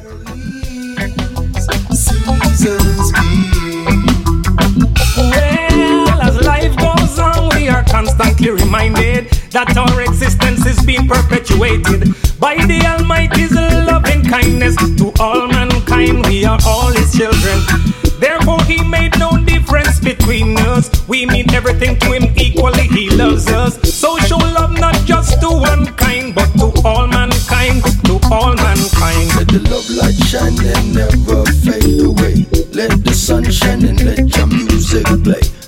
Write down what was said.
Seasons be. Well, as life goes on, we are constantly reminded that our existence is being perpetuated by the Almighty's loving kindness to all mankind. We are all His children. Therefore, He made no difference between us. We mean everything to Him equally. He loves us. So show love not just to one kind, but to all mankind. To all mankind. Let the love light shine and never fade away. Let the sun shine and let your music play.